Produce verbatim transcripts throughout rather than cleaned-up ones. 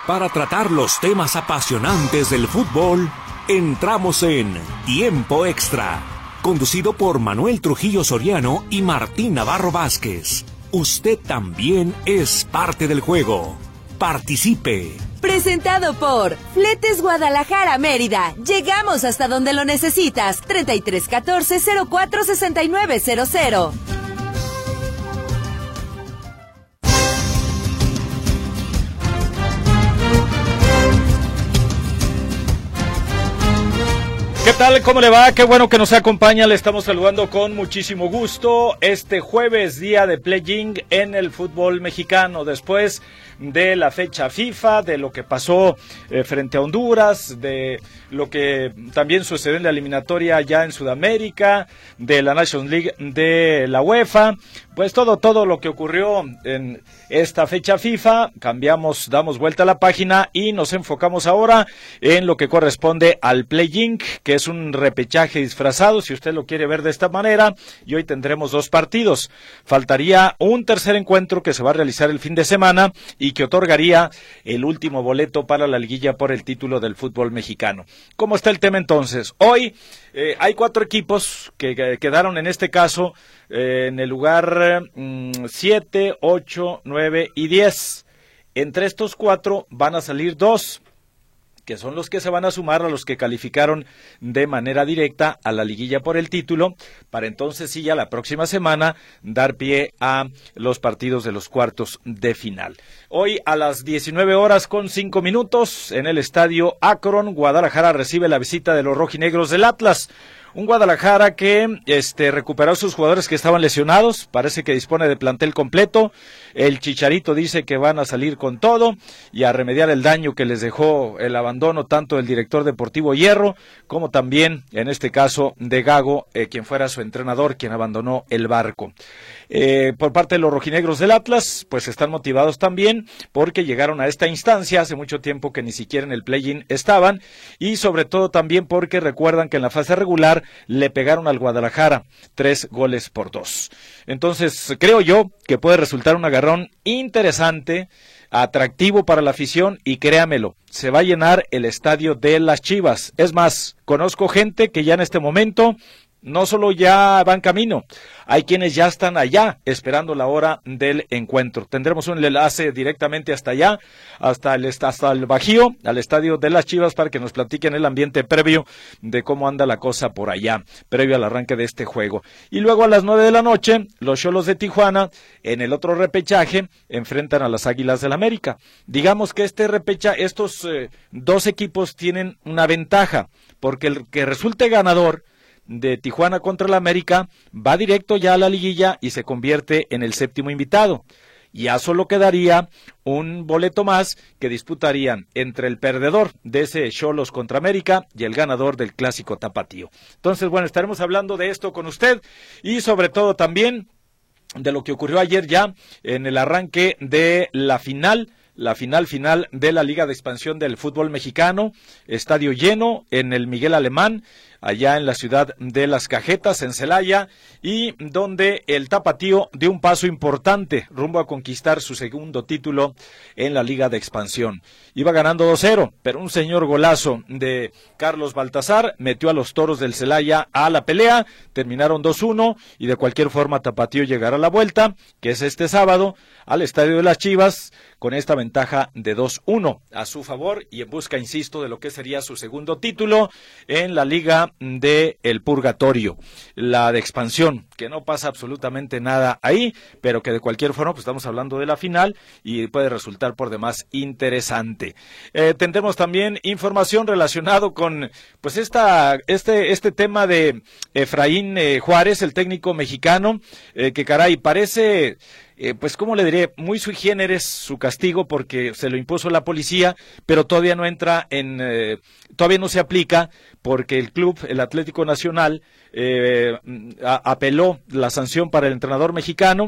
Para tratar los temas apasionantes del fútbol, entramos en Tiempo Extra, conducido por Manuel Trujillo Soriano y Martín Navarro Vázquez. Usted también es parte del juego. Participe. Presentado por Fletes Guadalajara Mérida. Llegamos hasta donde lo necesitas. treinta y tres catorce cero cuatro sesenta y nueve cero cero. ¿Qué tal? ¿Cómo le va? Qué bueno que nos acompaña. Le estamos saludando con muchísimo gusto este jueves, día de play-in en el fútbol mexicano. Después de la fecha FIFA, de lo que pasó eh, frente a Honduras, de lo que también sucedió en la eliminatoria ya en Sudamérica, de la Nations League de la UEFA, pues todo, todo lo que ocurrió en esta fecha FIFA. Cambiamos, damos vuelta a la página y nos enfocamos ahora en lo que corresponde al play-in, que es un repechaje disfrazado, si usted lo quiere ver de esta manera, y hoy tendremos dos partidos. Faltaría un tercer encuentro que se va a realizar el fin de semana y que otorgaría el último boleto para la liguilla por el título del fútbol mexicano. ¿Cómo está el tema entonces? Hoy eh, hay cuatro equipos que, que quedaron en este caso eh, en el lugar siete, ocho, nueve y diez. Entre estos cuatro van a salir dos, que son los que se van a sumar a los que calificaron de manera directa a la liguilla por el título, para entonces sí ya la próxima semana dar pie a los partidos de los cuartos de final. Hoy a las diecinueve horas con cinco minutos en el estadio Akron, Guadalajara recibe la visita de los rojinegros del Atlas. Un Guadalajara que este, recuperó a sus jugadores que estaban lesionados, parece que dispone de plantel completo. El Chicharito dice que van a salir con todo y a remediar el daño que les dejó el abandono tanto del director deportivo Hierro como también, en este caso, de Gago, eh, quien fuera su entrenador, quien abandonó el barco. Eh, por parte de los rojinegros del Atlas, pues están motivados también porque llegaron a esta instancia hace mucho tiempo que ni siquiera en el play-in estaban, y sobre todo también porque recuerdan que en la fase regular le pegaron al Guadalajara tres goles por dos. Entonces creo yo que puede resultar un agarrón interesante, atractivo para la afición, y créamelo, se va a llenar el estadio de las Chivas. Es más, conozco gente que ya en este momento no solo ya van camino, hay quienes ya están allá esperando la hora del encuentro. Tendremos un enlace directamente hasta allá, hasta el, hasta el Bajío, al estadio de las Chivas, para que nos platiquen el ambiente previo de cómo anda la cosa por allá, previo al arranque de este juego. Y luego a las nueve de la noche, los Xolos de Tijuana, en el otro repechaje, enfrentan a las Águilas del América. Digamos que este repecha, estos eh, dos equipos tienen una ventaja, porque el que resulte ganador de Tijuana contra el América va directo ya a la liguilla y se convierte en el séptimo invitado. Ya solo quedaría un boleto más que disputarían entre el perdedor de ese Xolos contra América y el ganador del clásico tapatío. Entonces, bueno, estaremos hablando de esto con usted y sobre todo también de lo que ocurrió ayer ya en el arranque de la final, la final final de la Liga de Expansión del Fútbol Mexicano, estadio lleno en el Miguel Alemán, allá en la ciudad de Las Cajetas, en Celaya, y donde el tapatío dio un paso importante rumbo a conquistar su segundo título en la Liga de Expansión. Iba ganando dos cero, pero un señor golazo de Carlos Baltazar metió a los Toros del Celaya a la pelea, terminaron dos uno, y de cualquier forma tapatío llegará a la vuelta, que es este sábado, al estadio de las Chivas, con esta ventaja de dos uno a su favor y en busca, insisto, de lo que sería su segundo título en la Liga de el Purgatorio, la de Expansión, que no pasa absolutamente nada ahí, pero que de cualquier forma pues estamos hablando de la final y puede resultar por demás interesante. Eh, tendremos también información relacionado con pues esta este este tema de Efraín eh, Juárez, el técnico mexicano, eh, que caray, parece Eh, pues, ¿cómo le diré? Muy sui generis su castigo, porque se lo impuso la policía, pero todavía no entra en, eh, todavía no se aplica, porque el club, el Atlético Nacional, eh, a, apeló la sanción para el entrenador mexicano,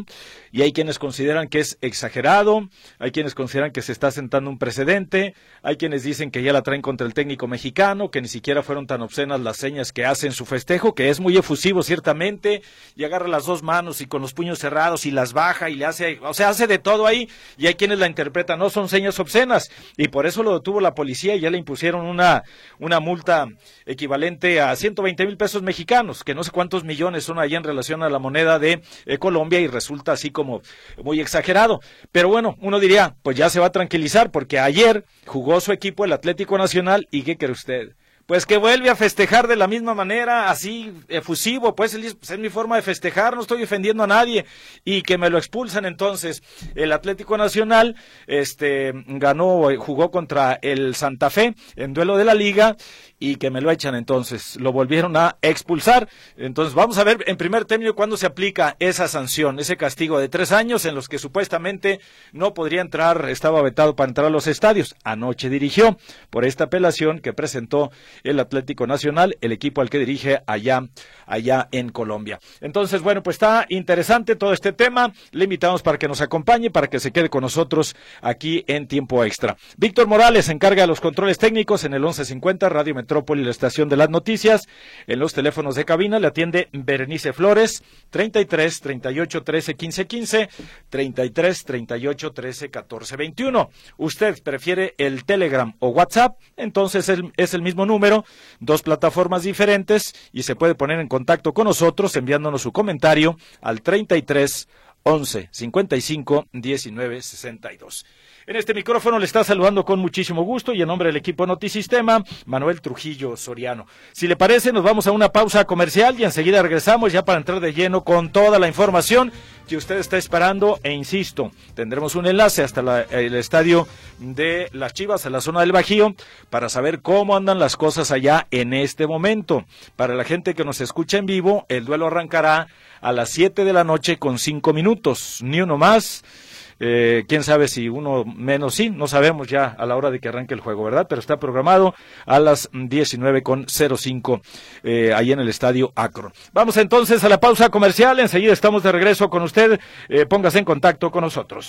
y hay quienes consideran que es exagerado, hay quienes consideran que se está sentando un precedente, hay quienes dicen que ya la traen contra el técnico mexicano, que ni siquiera fueron tan obscenas las señas que hace en su festejo, que es muy efusivo ciertamente, y agarra las dos manos y con los puños cerrados y las baja y le hace, o sea, hace de todo ahí, y hay quienes la interpretan, no son señas obscenas, y por eso lo detuvo la policía y ya le impusieron una, una multa equivalente a ciento veinte mil pesos mexicanos, que no sé cuántos millones son allá en relación a la moneda de eh, Colombia, y resulta así como muy exagerado. Pero bueno, uno diría, pues ya se va a tranquilizar, porque ayer jugó su equipo, el Atlético Nacional, y ¿qué cree usted? Pues que vuelve a festejar de la misma manera, así efusivo, pues es mi forma de festejar, no estoy ofendiendo a nadie, y que me lo expulsan. Entonces el Atlético Nacional este ganó, jugó contra el Santa Fe en duelo de la liga, y que me lo echan, entonces lo volvieron a expulsar. Entonces vamos a ver en primer término cuándo se aplica esa sanción, ese castigo de tres años en los que supuestamente no podría entrar, estaba vetado para entrar a los estadios. Anoche dirigió por esta apelación que presentó el Atlético Nacional, el equipo al que dirige allá, allá en Colombia. Entonces, bueno, pues está interesante todo este tema, le invitamos para que nos acompañe, para que se quede con nosotros aquí en Tiempo Extra. Víctor Morales se encarga de los controles técnicos en el once cincuenta, Radio Metrópoli, la estación de las noticias. En los teléfonos de cabina le atiende Berenice Flores, treinta y tres, treinta y ocho, trece, quince, quince, treinta y tres, treinta y ocho, trece, catorce, veintiuno. Usted prefiere el Telegram o WhatsApp, entonces es el, es el mismo número, dos plataformas diferentes, y se puede poner en contacto con nosotros enviándonos su comentario al treinta y tres, once, cincuenta y cinco, diecinueve, sesenta y dos. En este micrófono le está saludando con muchísimo gusto y en nombre del equipo Notisistema, Manuel Trujillo Soriano. Si le parece, nos vamos a una pausa comercial y enseguida regresamos ya para entrar de lleno con toda la información que usted está esperando, e insisto, tendremos un enlace hasta la, el estadio de las Chivas, a la zona del Bajío, para saber cómo andan las cosas allá en este momento. Para la gente que nos escucha en vivo, el duelo arrancará a las siete de la noche con cinco minutos, ni uno más. Eh, quién sabe si uno menos, sí, no sabemos ya a la hora de que arranque el juego, ¿verdad? Pero está programado a las diecinueve con cero cinco eh, ahí en el estadio Akron. Vamos entonces a la pausa comercial, enseguida estamos de regreso con usted, eh, póngase en contacto con nosotros.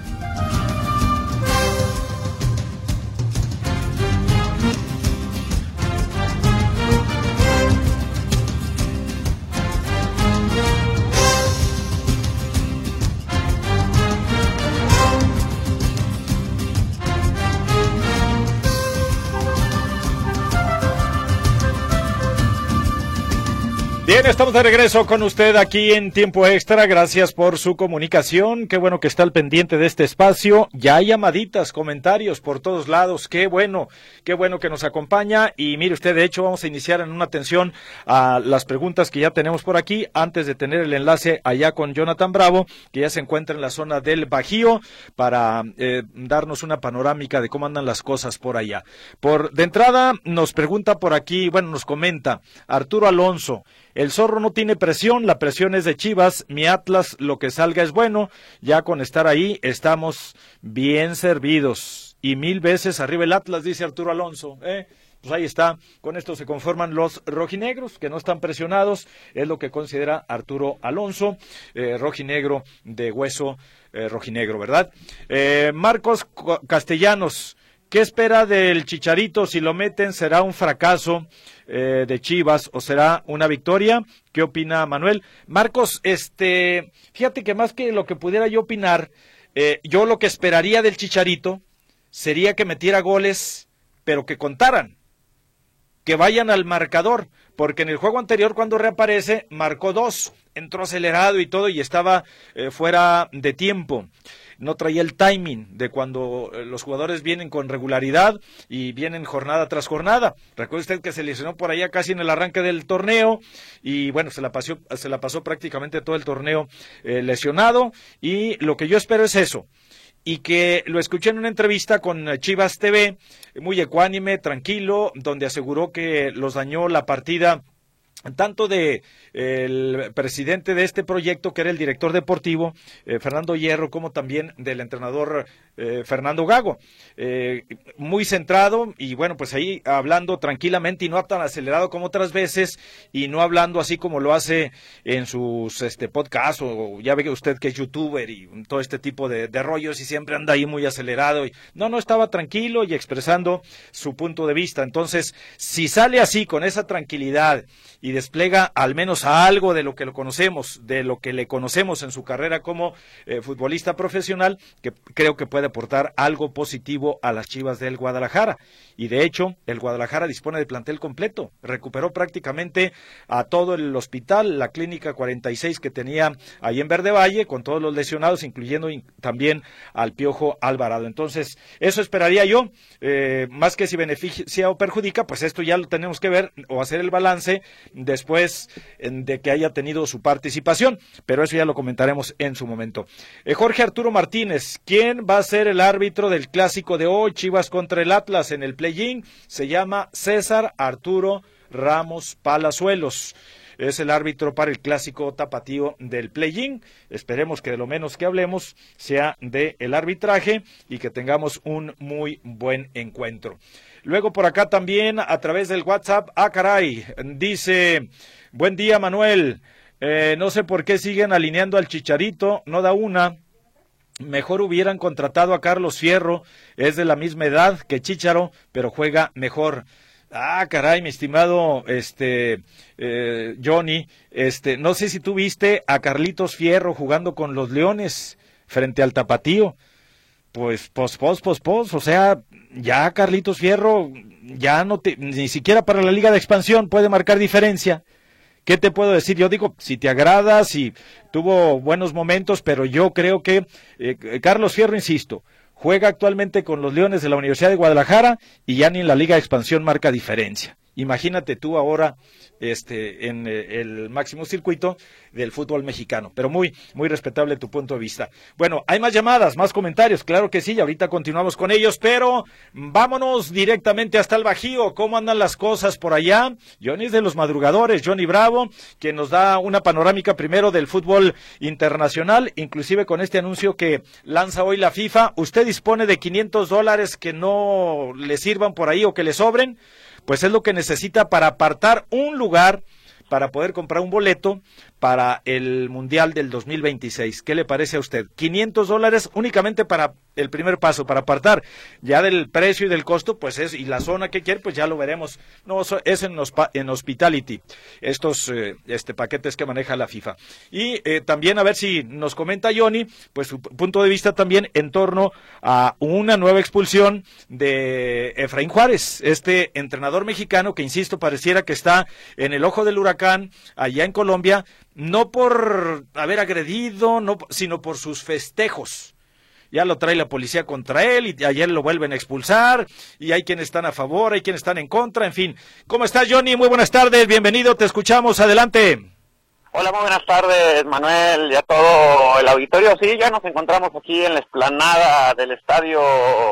Bien, estamos de regreso con usted aquí en Tiempo Extra. Gracias por su comunicación. Qué bueno que está al pendiente de este espacio. Ya hay llamaditas, comentarios por todos lados. Qué bueno, qué bueno que nos acompaña. Y mire usted, de hecho, vamos a iniciar en una atención a las preguntas que ya tenemos por aquí, antes de tener el enlace allá con Jonathan Bravo, que ya se encuentra en la zona del Bajío, para eh, darnos una panorámica de cómo andan las cosas por allá. Por de entrada, nos pregunta por aquí, bueno, nos comenta Arturo Alonso. El Zorro no tiene presión, la presión es de Chivas, mi Atlas, lo que salga es bueno, ya con estar ahí estamos bien servidos. Y mil veces arriba el Atlas, dice Arturo Alonso, ¿eh? Pues ahí está, con esto se conforman los rojinegros, que no están presionados, es lo que considera Arturo Alonso, eh, rojinegro de hueso eh, rojinegro, ¿verdad? Eh, Marcos Castellanos, ¿qué espera del Chicharito? Si lo meten, ¿será un fracaso eh, de Chivas o será una victoria? ¿Qué opina Manuel? Marcos, este, fíjate que más que lo que pudiera yo opinar, eh, yo lo que esperaría del Chicharito sería que metiera goles, pero que contaran, que vayan al marcador, porque en el juego anterior cuando reaparece marcó dos, entró acelerado y todo y estaba eh, fuera de tiempo. No traía el timing de cuando los jugadores vienen con regularidad y vienen jornada tras jornada. Recuerde usted que se lesionó por allá casi en el arranque del torneo y bueno, se la pasó, se la pasó prácticamente todo el torneo eh, lesionado, y lo que yo espero es eso. Y que lo escuché en una entrevista con Chivas T V, muy ecuánime, tranquilo, donde aseguró que los dañó la partida tanto de eh, el presidente de este proyecto, que era el director deportivo, eh, Fernando Hierro, como también del entrenador eh, Fernando Gago, eh, muy centrado y bueno, pues ahí hablando tranquilamente y no tan acelerado como otras veces y no hablando así como lo hace en sus este podcasts o ya ve usted que es youtuber y todo este tipo de, de rollos y siempre anda ahí muy acelerado y no, no estaba tranquilo y expresando su punto de vista. Entonces, si sale así con esa tranquilidad y despliega al menos algo de lo que lo conocemos, de lo que le conocemos en su carrera como eh, futbolista profesional, que creo que puede aportar algo positivo a las Chivas del Guadalajara. Y de hecho, el Guadalajara dispone de plantel completo, recuperó prácticamente a todo el hospital, la clínica cuarenta y seis que tenía ahí en Verde Valle, con todos los lesionados, incluyendo in- también al Piojo Alvarado. Entonces, eso esperaría yo, eh, más que si beneficia o perjudica, pues esto ya lo tenemos que ver o hacer el balance después de que haya tenido su participación, pero eso ya lo comentaremos en su momento. Eh, Jorge Arturo Martínez, ¿quién va a ser el árbitro del clásico de hoy, Chivas contra el Atlas en el play-in? Se llama César Arturo Ramos Palazuelos. Es el árbitro para el clásico tapatío del play-in. Esperemos que de lo menos que hablemos sea de el arbitraje y que tengamos un muy buen encuentro. Luego por acá también a través del WhatsApp, ah caray, dice, buen día Manuel, eh, no sé por qué siguen alineando al Chicharito, no da una, mejor hubieran contratado a Carlos Fierro, es de la misma edad que Chícharo, pero juega mejor. Ah, caray, mi estimado este eh, Johnny, este, no sé si tú viste a Carlitos Fierro jugando con los Leones frente al Tapatío. Pues, pos, pos, pos, pos, o sea, ya Carlitos Fierro, ya no te, ni siquiera para la Liga de Expansión puede marcar diferencia. ¿Qué te puedo decir? Yo digo, si te agrada, si tuvo buenos momentos, pero yo creo que eh, Carlos Fierro, insisto, juega actualmente con los Leones de la Universidad de Guadalajara y ya ni en la Liga de Expansión marca diferencia. Imagínate tú ahora este en el máximo circuito del fútbol mexicano, pero muy muy respetable tu punto de vista. Bueno, hay más llamadas, más comentarios, claro que sí, y ahorita continuamos con ellos, pero vámonos directamente hasta el Bajío. ¿Cómo andan las cosas por allá? Johnny es de los madrugadores, Johnny Bravo, que nos da una panorámica primero del fútbol internacional, inclusive con este anuncio que lanza hoy la FIFA. Usted dispone de quinientos dólares que no le sirvan por ahí o que le sobren, pues es lo que necesita para apartar un lugar para poder comprar un boleto para el Mundial del dos mil veintiséis. ¿Qué le parece a usted? quinientos dólares únicamente para el primer paso, para apartar. Ya del precio y del costo, pues es, y la zona que quiere, pues ya lo veremos. No, es en, en Hospitality, estos eh, este paquetes que maneja la FIFA. Y eh, también a ver si nos comenta Johnny, pues su punto de vista también en torno a una nueva expulsión de Efraín Juárez, este entrenador mexicano que, insisto, pareciera que está en el ojo del huracán allá en Colombia, no por haber agredido, no, sino por sus festejos. Ya lo trae la policía contra él y ayer lo vuelven a expulsar y hay quienes están a favor, hay quienes están en contra, en fin. ¿Cómo estás, Johnny? Muy buenas tardes, bienvenido, te escuchamos, adelante. Hola, muy buenas tardes, Manuel, y a todo el auditorio. Sí, ya nos encontramos aquí en la explanada del estadio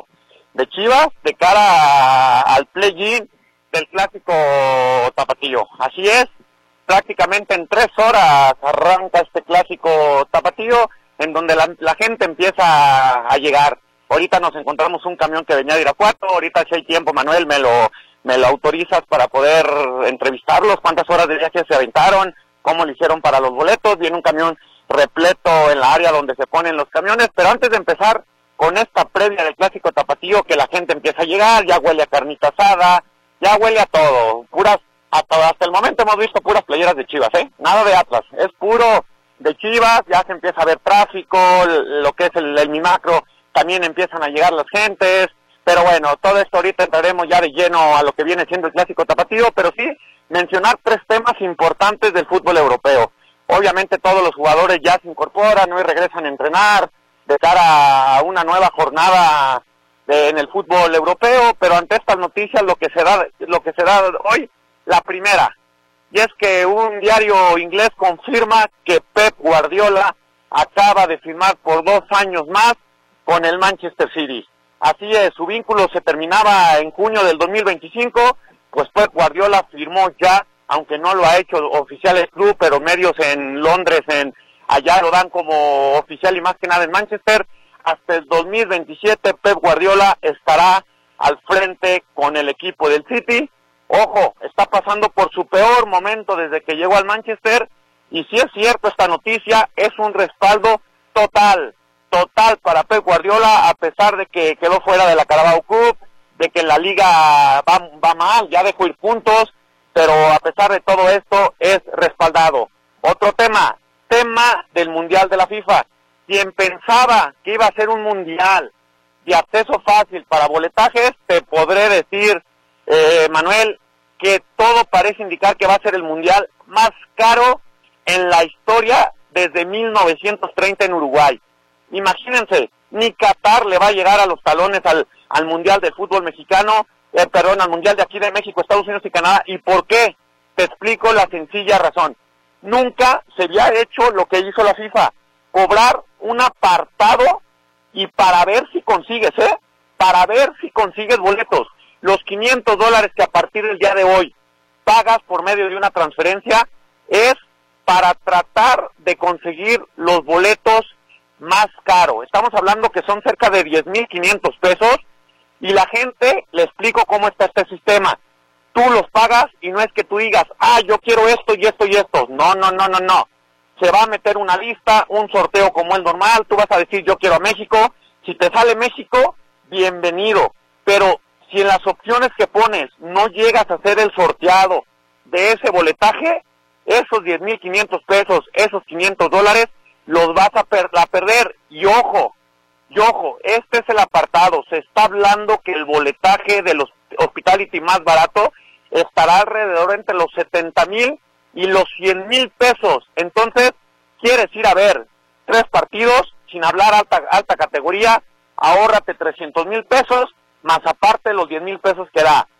de Chivas, de cara al play-in del clásico tapatío. Así es, prácticamente en tres horas arranca este clásico tapatío, en donde la, la gente empieza a llegar. Ahorita nos encontramos un camión que venía de Irapuato, ahorita si hay tiempo, Manuel, me lo, me lo autorizas para poder entrevistarlos, cuántas horas de viaje se aventaron, cómo lo hicieron para los boletos. Viene un camión repleto en la área donde se ponen los camiones, pero antes de empezar con esta previa del clásico tapatío, que la gente empieza a llegar, ya huele a carnita asada, ya huele a todo, puras, hasta, hasta el momento hemos visto puras playeras de Chivas, ¿eh? Nada de Atlas, es puro de Chivas, ya se empieza a ver tráfico, lo que es el, el Mimacro, también empiezan a llegar las gentes, pero bueno, todo esto ahorita entraremos ya de lleno a lo que viene siendo el clásico tapatío, pero sí mencionar tres temas importantes del fútbol europeo. Obviamente todos los jugadores ya se incorporan, hoy regresan a entrenar de cara a una nueva jornada de, en el fútbol europeo, pero ante estas noticias lo que se da, lo que se da hoy, la primera, y es que un diario inglés confirma que Pep Guardiola acaba de firmar por dos años más con el Manchester City. Así es, su vínculo se terminaba en junio del dos mil veinticinco, pues Pep Guardiola firmó ya, aunque no lo ha hecho oficial el club, pero medios en Londres, en allá lo dan como oficial y más que nada en Manchester, hasta el dos mil veintisiete Pep Guardiola estará al frente con el equipo del City. Ojo, está pasando por su peor momento desde que llegó al Manchester, y si es cierto esta noticia, es un respaldo total, total para Pep Guardiola, a pesar de que quedó fuera de la Carabao Cup, de que la liga va, va mal, ya dejó ir puntos, pero a pesar de todo esto, es respaldado. Otro tema, tema del Mundial de la FIFA. Quien pensaba que iba a ser un Mundial de acceso fácil para boletajes, te podré decir, eh, Manuel, que todo parece indicar que va a ser el Mundial más caro en la historia desde mil novecientos treinta en Uruguay. Imagínense, ni Qatar le va a llegar a los talones al, al Mundial de Fútbol Mexicano, eh, perdón, al Mundial de aquí de México, Estados Unidos y Canadá. ¿Y por qué? Te explico la sencilla razón. Nunca se había hecho lo que hizo la FIFA, cobrar un apartado y para ver si consigues, ¿eh? Para ver si consigues boletos. Los quinientos dólares que a partir del día de hoy pagas por medio de una transferencia es para tratar de conseguir los boletos más caros. Estamos hablando que son cerca de diez mil quinientos pesos, y la gente, le explico cómo está este sistema. Tú los pagas y no es que tú digas, ah, yo quiero esto y esto y esto. No, no, no, no, no. Se va a meter una lista, un sorteo como el normal, tú vas a decir, yo quiero a México. Si te sale México, bienvenido. Pero si en las opciones que pones no llegas a hacer el sorteado de ese boletaje, esos diez mil quinientos pesos, esos quinientos dólares, los vas a, per- a perder. Y ojo, y ojo, este es el apartado. Se está hablando que el boletaje de los Hospitality más barato estará alrededor entre los setenta mil y los cien mil pesos. Entonces, quieres ir a ver tres partidos, sin hablar alta, alta categoría, ahórrate trescientos mil pesos, más aparte los diez mil pesos que da.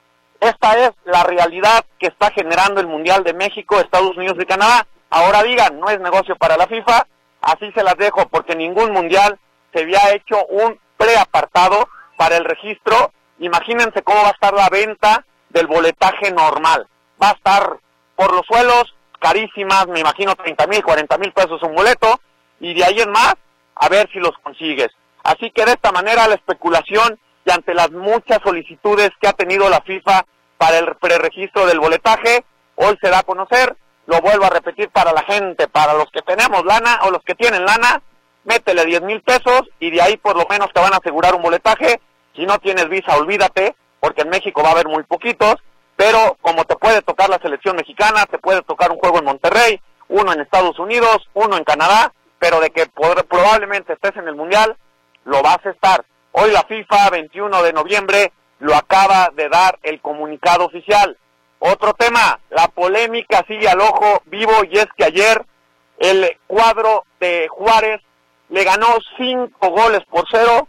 Esta es la realidad que está generando el Mundial de México, Estados Unidos y Canadá. Ahora digan, no es negocio para la FIFA, así se las dejo, porque ningún Mundial se había hecho un preapartado para el registro. Imagínense cómo va a estar la venta del boletaje normal. Va a estar por los suelos, carísimas, me imagino treinta mil, cuarenta mil pesos un boleto, y de ahí en más, a ver si los consigues. Así que de esta manera la especulación, y ante las muchas solicitudes que ha tenido la FIFA para el preregistro del boletaje, hoy se da a conocer. Lo vuelvo a repetir para la gente, para los que tenemos lana o los que tienen lana, métele diez mil pesos y de ahí por lo menos te van a asegurar un boletaje. Si no tienes visa, olvídate, porque en México va a haber muy poquitos, pero como te puede tocar la selección mexicana, te puede tocar un juego en Monterrey, uno en Estados Unidos, uno en Canadá, pero de que pod- probablemente estés en el Mundial, lo vas a estar. Hoy la FIFA, veintiuno de noviembre, lo acaba de dar el comunicado oficial. Otro tema, la polémica sigue al ojo vivo, y es que ayer el cuadro de Juárez le ganó cinco goles por cero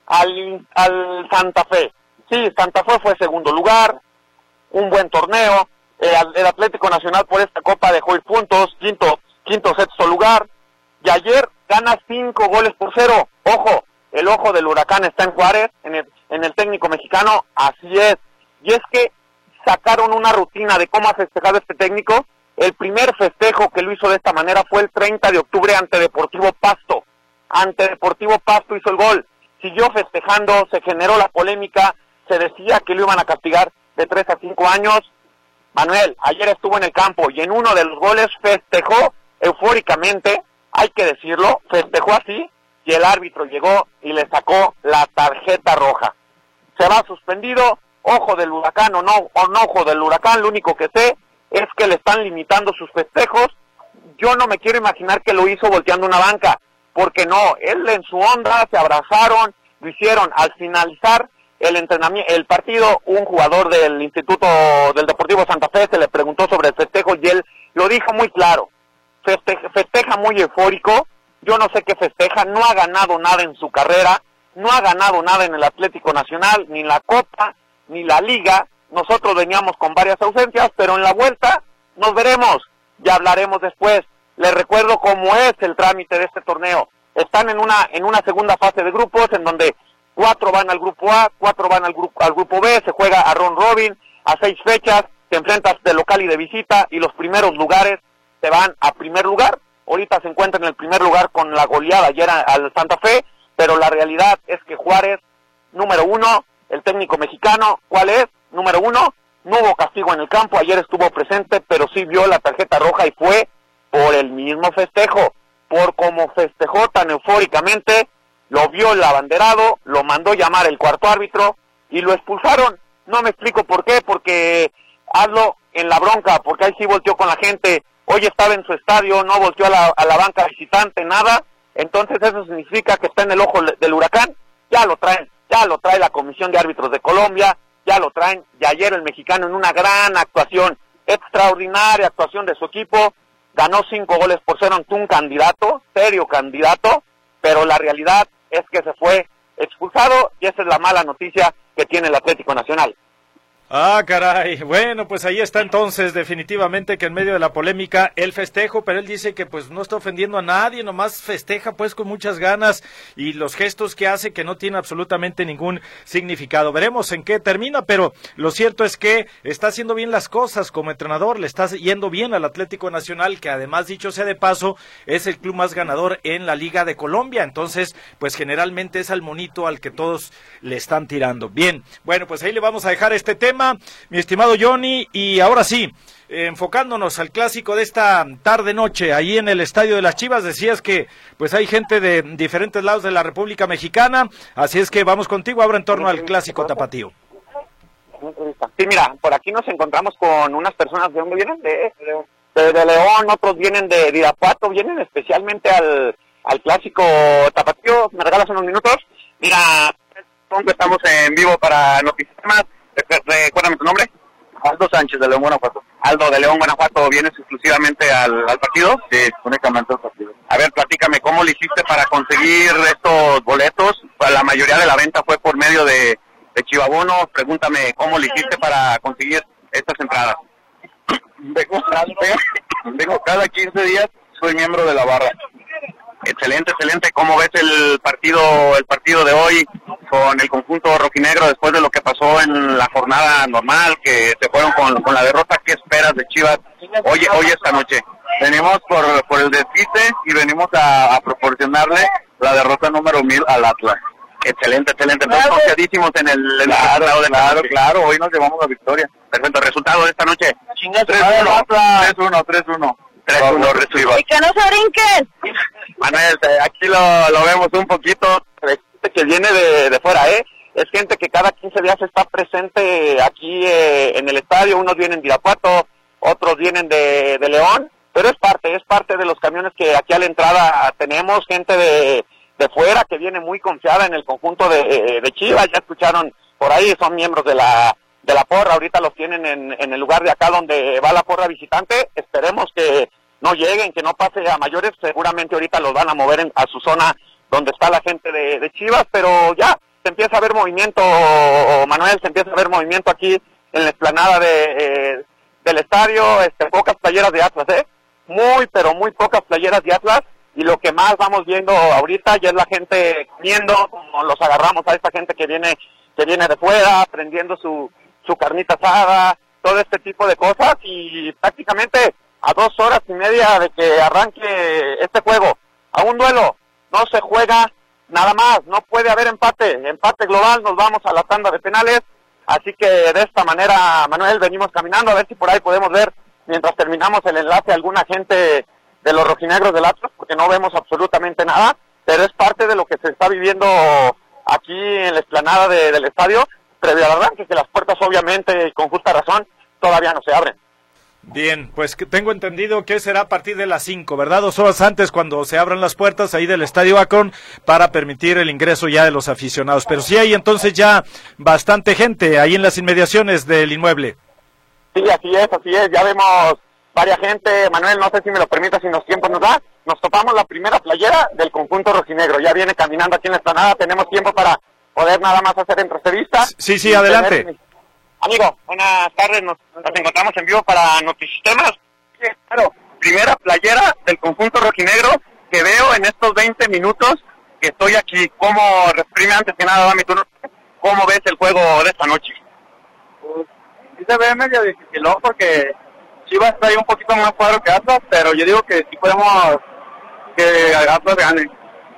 al, al Santa Fe. Sí, Santa Fe fue segundo lugar, un buen torneo, eh, el Atlético Nacional por esta copa dejó ir puntos, quinto, quinto, sexto lugar, y ayer gana cinco goles por cero. Ojo, el ojo del huracán está en Juárez, en el, en el técnico mexicano, así es. Y es que sacaron una rutina de cómo ha festejado este técnico. El primer festejo que lo hizo de esta manera fue el treinta de octubre ante Deportivo Pasto. Ante Deportivo Pasto hizo el gol. Siguió festejando, se generó la polémica, se decía que lo iban a castigar de tres a cinco años. Manuel, ayer estuvo en el campo y en uno de los goles festejó eufóricamente, hay que decirlo, festejó así, y el árbitro llegó y le sacó la tarjeta roja. Se va suspendido. Ojo del huracán o no, o no ojo del huracán, lo único que sé es que le están limitando sus festejos. Yo no me quiero imaginar que lo hizo volteando una banca, porque no, él en su onda se abrazaron, lo hicieron. Al finalizar el entrenamiento, el partido, un jugador del Instituto del Deportivo Santa Fe se le preguntó sobre el festejo y él lo dijo muy claro. Festeja, festeja muy eufórico, yo no sé qué festeja, no ha ganado nada en su carrera, no ha ganado nada en el Atlético Nacional, ni en la Copa, ni la Liga. Nosotros veníamos con varias ausencias, pero en la vuelta nos veremos, ya hablaremos después. Les recuerdo cómo es el trámite de este torneo. Están en una en una segunda fase de grupos, en donde cuatro van al grupo A, cuatro van al grupo al grupo B, se juega a round robin, a seis fechas, te enfrentas de local y de visita, y los primeros lugares se van a primer lugar. Ahorita se encuentra en el primer lugar con la goleada ayer al Santa Fe, pero la realidad es que Juárez, número uno, el técnico mexicano, ¿cuál es? Número uno, no hubo castigo en el campo, ayer estuvo presente, pero sí vio la tarjeta roja y fue por el mismo festejo, por cómo festejó tan eufóricamente, lo vio el abanderado, lo mandó llamar el cuarto árbitro y lo expulsaron. No me explico por qué, porque hazlo en la bronca, porque ahí sí volteó con la gente, hoy estaba en su estadio, no volteó a la, a la banca visitante, nada, entonces eso significa que está en el ojo del huracán, ya lo traen, ya lo trae la Comisión de Árbitros de Colombia, ya lo traen, y ayer el mexicano en una gran actuación, extraordinaria actuación de su equipo, ganó cinco goles por cero ante un candidato, serio candidato, pero la realidad es que se fue expulsado y esa es la mala noticia que tiene el Atlético Nacional. Ah, caray. Bueno, pues ahí está entonces definitivamente que en medio de la polémica el festejo, pero él dice que pues no está ofendiendo a nadie, nomás festeja pues con muchas ganas y los gestos que hace que no tiene absolutamente ningún significado. Veremos en qué termina, pero lo cierto es que está haciendo bien las cosas como entrenador, le está yendo bien al Atlético Nacional, que además, dicho sea de paso, es el club más ganador en la Liga de Colombia, entonces pues generalmente es al monito al que todos le están tirando. Bien, bueno, pues ahí le vamos a dejar este tema, mi estimado Johnny, y ahora sí, eh, enfocándonos al clásico de esta tarde-noche, ahí en el Estadio de las Chivas, decías que pues hay gente de diferentes lados de la República Mexicana, así es que vamos contigo ahora en torno al clásico tapatío. Sí, mira, por aquí nos encontramos con unas personas, ¿de dónde vienen? De, de, de León, otros vienen de Irapuato, vienen especialmente al, al clásico tapatío. ¿Me regalas unos minutos? Mira, estamos en vivo para Noticias. Recuérdame tu nombre. Aldo Sánchez, de León, Guanajuato. Aldo, de León, Guanajuato, ¿vienes exclusivamente al, al partido? Sí, únicamente al partido. A ver, platícame, ¿cómo le hiciste para conseguir estos boletos? La mayoría de la venta fue por medio de, de Chivabonos. Pregúntame, ¿cómo le hiciste para conseguir estas entradas? Vengo cada, vengo cada quince días, soy miembro de la barra. Excelente, excelente. ¿Cómo ves el partido el partido de hoy con el conjunto rojinegro después de lo que pasó en la jornada normal, que se fueron con, con la derrota? ¿Qué esperas de Chivas hoy, hoy esta noche? Venimos por, por el desquite y venimos a, a proporcionarle la derrota número mil al Atlas. Excelente, excelente. Entonces, confiadísimos en el, en claro, el resultado de esta claro, noche. claro, hoy nos llevamos la victoria. Perfecto, resultado de esta noche. tres uno, tres uno, tres uno. tres uno, recibimos. ¡Y que no se brinquen! Manuel, aquí lo, lo vemos un poquito, gente que viene de, de fuera, ¿eh? Es gente que cada quince días está presente aquí eh, en el estadio. Unos vienen de Irapuato, otros vienen de, de León, pero es parte, es parte de los camiones que aquí a la entrada tenemos, gente de, de fuera que viene muy confiada en el conjunto de, de Chivas. Ya escucharon por ahí, son miembros de la de la porra, ahorita los tienen en, en el lugar de acá donde va la porra visitante. Esperemos que no lleguen, que no pase a mayores, seguramente ahorita los van a mover en, a su zona donde está la gente de, de Chivas, pero ya se empieza a ver movimiento, Manuel, se empieza a ver movimiento aquí en la explanada de, eh, del estadio, este, pocas playeras de Atlas, ¿eh? Muy, pero muy pocas playeras de Atlas, y lo que más vamos viendo ahorita ya es la gente comiendo, como los agarramos a esta gente que viene, que viene de fuera, prendiendo su, su carnita asada, todo este tipo de cosas, y prácticamente a dos horas y media de que arranque este juego, a un duelo, no se juega nada más, no puede haber empate, empate global, nos vamos a la tanda de penales, así que de esta manera, Manuel, venimos caminando, a ver si por ahí podemos ver, mientras terminamos el enlace, alguna gente de los rojinegros del Atlas, porque no vemos absolutamente nada, pero es parte de lo que se está viviendo aquí en la explanada de, del estadio, previo al arranque, que las puertas obviamente, y con justa razón, todavía no se abren. Bien, pues que tengo entendido que será a partir de las cinco, ¿verdad? Dos horas antes, cuando se abran las puertas ahí del Estadio Akron para permitir el ingreso ya de los aficionados. Pero sí hay entonces ya bastante gente ahí en las inmediaciones del inmueble. Sí, así es, así es. Ya vemos varias gente. Manuel, no sé si me lo permitas, si los tiempos nos da. Nos topamos la primera playera del conjunto rojinegro. Ya viene caminando aquí en la explanada. Tenemos tiempo para poder nada más hacer entrevistas. Sí, sí, adelante. Tener... Amigo, buenas tardes, nos, nos encontramos en vivo para Noticistemas. Sí, claro, primera playera del conjunto rojinegro que veo en estos veinte minutos que estoy aquí. ¿Cómo, reprime antes que nada, dame tu turno, cómo ves el juego de esta noche? Pues, sí se ve medio difícil, ¿no? Porque Chivas trae un poquito más cuadro que Atlas, pero yo digo que sí podemos que Atlas gane.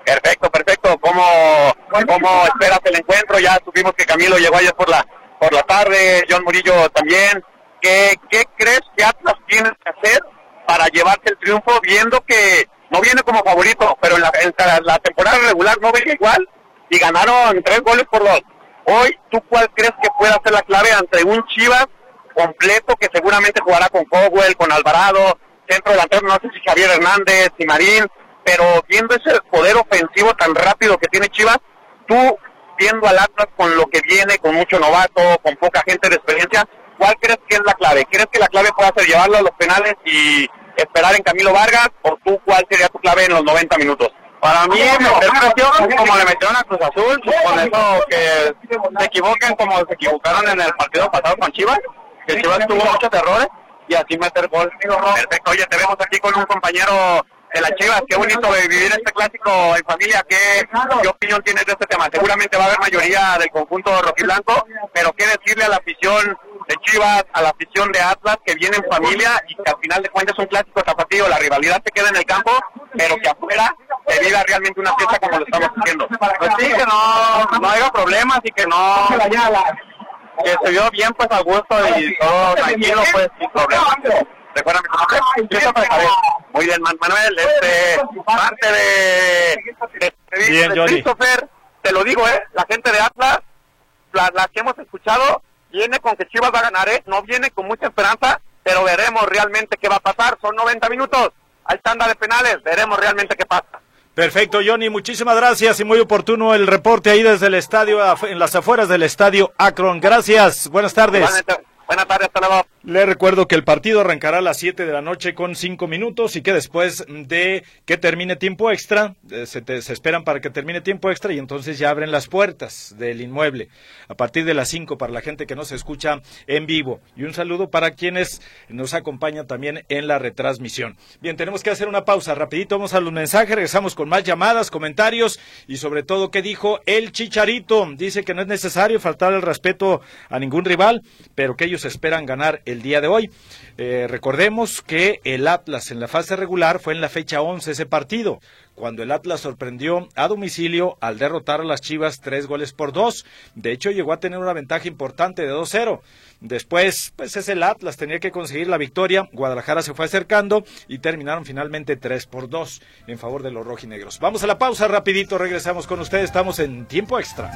Perfecto, perfecto. ¿Cómo, cómo esperas el encuentro? Ya supimos que Camilo llegó ayer por la por la tarde, John Murillo también. ¿Qué, qué crees que Atlas tiene que hacer para llevarse el triunfo, viendo que no viene como favorito, pero en la, en la temporada regular no venía igual y ganaron tres goles por dos? Hoy, ¿tú cuál crees que pueda ser la clave ante un Chivas completo que seguramente jugará con Cowell, con Alvarado, centro delantero, no sé si Javier Hernández y Marín, pero viendo ese poder ofensivo tan rápido que tiene Chivas, tú viendo al Atlas con lo que viene, con mucho novato, con poca gente de experiencia, ¿cuál crees que es la clave? ¿Crees que la clave puede ser llevarlo a los penales y esperar en Camilo Vargas, o tú cuál sería tu clave en los noventa minutos? Para mí, meter presión, como le metieron a Cruz Azul, con eso que se equivoquen como se equivocaron en el partido pasado con Chivas, que Chivas tuvo muchos errores, y así meter gol. Perfecto, oye, te vemos aquí con un compañero de las Chivas, qué bonito de vivir este clásico en familia. ¿Qué, qué opinión tienes de este tema? Seguramente va a haber mayoría del conjunto rojiblanco, pero qué decirle a la afición de Chivas, a la afición de Atlas, que viene en familia y que al final de cuentas es un clásico tapatío, la rivalidad se queda en el campo, pero que afuera se viva realmente una fiesta como lo estamos haciendo. Pues sí, que no, no haya problemas y que no, que se vio bien pues a gusto y todo tranquilo pues sin problemas. Recuerda mi nombre, Christopher Javier. Muy bien, Manuel, este, parte de, de, de, bien, de Johnny. Christopher, te lo digo, eh, la gente de Atlas, las la que hemos escuchado, viene con que Chivas va a ganar, eh, no viene con mucha esperanza, pero veremos realmente qué va a pasar. Son noventa minutos, hay tanda de penales, veremos realmente qué pasa. Perfecto, Johnny, muchísimas gracias y muy oportuno el reporte ahí desde el estadio, en las afueras del estadio Akron. Gracias, buenas tardes. Igualmente. Buenas tardes, hasta luego. Le recuerdo que el partido arrancará a las siete de la noche con cinco minutos y que después de que termine tiempo extra, eh, se, te, se esperan para que termine tiempo extra y entonces ya abren las puertas del inmueble a partir de las cinco para la gente que nos escucha en vivo. Y un saludo para quienes nos acompañan también en la retransmisión. Bien, tenemos que hacer una pausa. Rapidito vamos a los mensajes, regresamos con más llamadas, comentarios y sobre todo qué dijo el Chicharito. Dice que no es necesario faltar el respeto a ningún rival, pero que ellos esperan ganar el día de hoy. Eh, recordemos que el Atlas en la fase regular fue en la fecha once ese partido, cuando el Atlas sorprendió a domicilio al derrotar a las Chivas tres goles por dos. De hecho, llegó a tener una ventaja importante de dos cero. Después, pues es el Atlas, tenía que conseguir la victoria. Guadalajara se fue acercando y terminaron finalmente tres por dos en favor de los rojinegros. Vamos a la pausa rapidito, regresamos con ustedes, estamos en tiempo extra.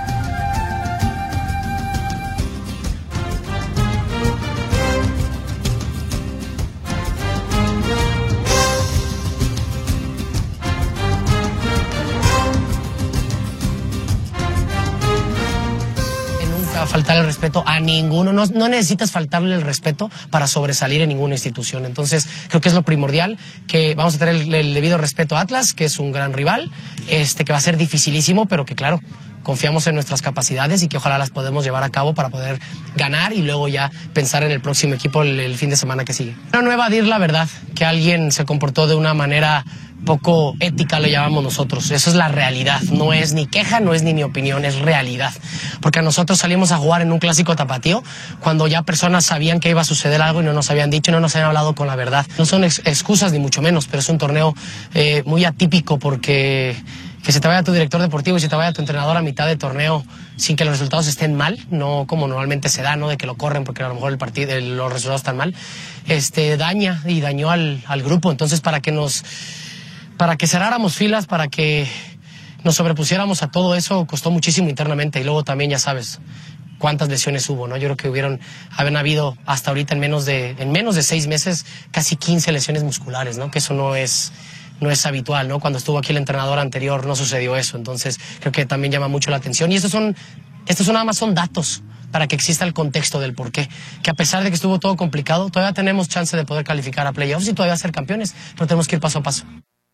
Faltar el respeto a ninguno, no, no necesitas faltarle el respeto para sobresalir en ninguna institución. Entonces creo que es lo primordial, que vamos a tener el, el debido respeto a Atlas, que es un gran rival, este que va a ser dificilísimo, pero que claro, confiamos en nuestras capacidades y que ojalá las podemos llevar a cabo para poder ganar y luego ya pensar en el próximo equipo el, el fin de semana que sigue. No, no evadir la verdad, que alguien se comportó de una manera poco ética, lo llamamos nosotros. Eso es la realidad, no es ni queja, no es ni mi opinión, es realidad. Porque nosotros salimos a jugar en un clásico tapatío cuando ya personas sabían que iba a suceder algo y no nos habían dicho, no nos habían hablado con la verdad. No son ex excusas ni mucho menos, pero es un torneo eh, muy atípico porque que se te vaya tu director deportivo y se te vaya tu entrenador a mitad de torneo sin que los resultados estén mal, no como normalmente se da, no de que lo corren porque a lo mejor el partido, el, los resultados están mal, este daña y dañó al, al grupo. Entonces para que nos para que cerráramos filas, para que nos sobrepusiéramos a todo eso, costó muchísimo internamente. Y luego también ya sabes cuántas lesiones hubo, ¿no? Yo creo que hubieron, habían habido hasta ahorita en menos de, en menos de seis meses casi quince lesiones musculares, ¿no? Que eso no es, no es habitual, ¿no? Cuando estuvo aquí el entrenador anterior no sucedió eso. Entonces creo que también llama mucho la atención. Y estos son, estos son nada más son datos para que exista el contexto del por qué. Que a pesar de que estuvo todo complicado, todavía tenemos chance de poder calificar a playoffs y todavía ser campeones, pero tenemos que ir paso a paso.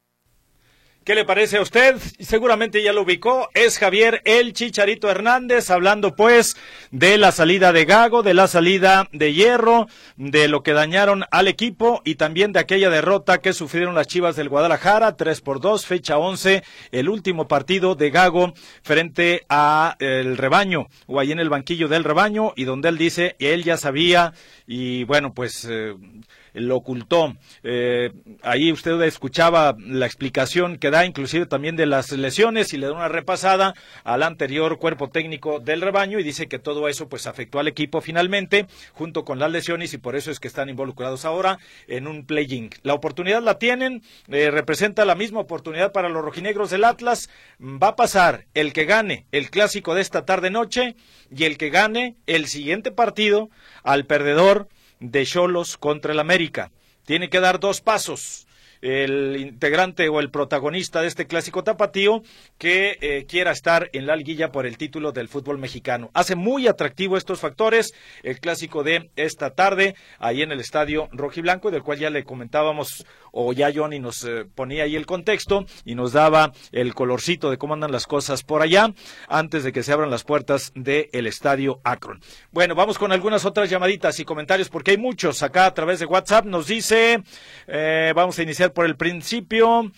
¿Qué le parece a usted? Seguramente ya lo ubicó, es Javier el Chicharito Hernández, hablando pues de la salida de Gago, de la salida de Hierro, de lo que dañaron al equipo y también de aquella derrota que sufrieron las Chivas del Guadalajara, tres por dos, fecha once, el último partido de Gago frente a el Rebaño, o ahí en el banquillo del Rebaño, y donde él dice, él ya sabía, y bueno, pues... Eh, lo ocultó. Eh, ahí usted escuchaba la explicación que da, inclusive también de las lesiones, y le da una repasada al anterior cuerpo técnico del rebaño, y dice que todo eso pues afectó al equipo finalmente, junto con las lesiones, y por eso es que están involucrados ahora en un play-in. La oportunidad la tienen, eh, representa la misma oportunidad para los rojinegros del Atlas. Va a pasar el que gane el clásico de esta tarde-noche y el que gane el siguiente partido al perdedor de Xolos contra el América. Tiene que dar dos pasos el integrante o el protagonista de este clásico tapatío que eh, quiera estar en la liguilla por el título del fútbol mexicano. Hace muy atractivo estos factores el clásico de esta tarde ahí en el estadio rojiblanco, del cual ya le comentábamos, o ya Johnny nos eh, ponía ahí el contexto y nos daba el colorcito de cómo andan las cosas por allá antes de que se abran las puertas del estadio Akron. Bueno, vamos con algunas otras llamaditas y comentarios porque hay muchos acá a través de WhatsApp. Nos dice, eh, vamos a iniciar por el principio.